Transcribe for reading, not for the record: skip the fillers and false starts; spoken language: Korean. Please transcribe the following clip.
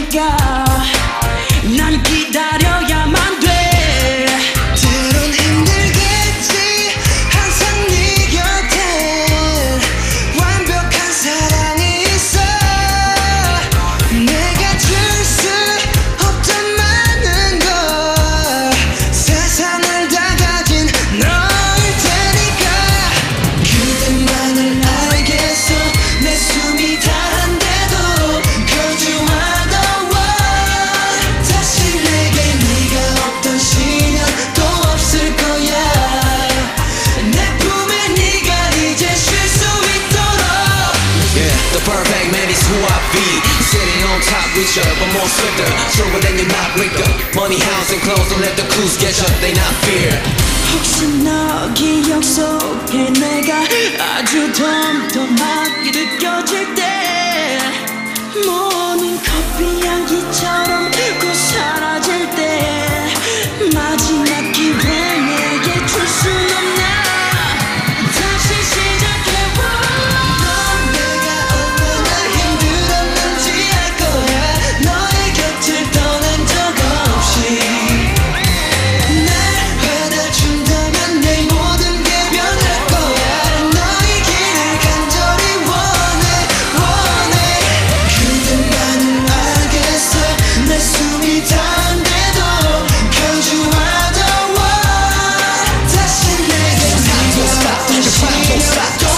테니까 난 기다려야만 돼. 때론 힘들겠지 항상 네 곁엔 완벽한 사랑이 있어. 내가 줄 수 없던 많은 걸 세상을 다 가진 너일 테니까 그대만을 알겠어. 내 숨이 다한데도 Cause you are the one. 다시 내게 네가 없던 시련도 없을 거야. 내 품에 네가 이제 쉴 수 있도록. Yeah, the perfect man is who I be. Sitting on top with you, but more swifter, stronger than your not weaker. Money, house, and clothes, don't let the clues get you, they not fear. 혹시 너 기억 속에 내가 아주 덤덤하게 느껴질 때 모든 커피 향기처럼 곧 사라질 때 마지막 기회 내게 줄 순 없나. 다시 시작해봐. 넌 내가 얼마나 힘들었는지 알 거야. 너의 곁을 떠난 적 없이 날 받아준다면 내 모든 게 변할 거야. 너의 길을 간절히 원해. 그대만을 알겠어. 내 숨이 닿는데도 Cause you are the one. 다시 내게 네가 없던 시련도